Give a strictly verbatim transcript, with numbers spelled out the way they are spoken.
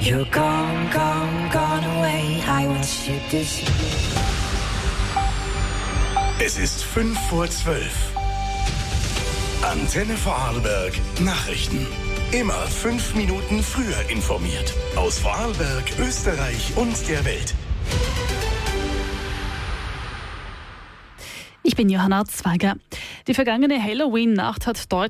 You're gone, gone, gone away. I want you to see. Es ist fünf vor zwölf. Antenne Vorarlberg Nachrichten. Immer fünf Minuten früher informiert. Aus Vorarlberg, Österreich und der Welt. Ich bin Johanna Zweiger. Die vergangene Halloween-Nacht hat deutlich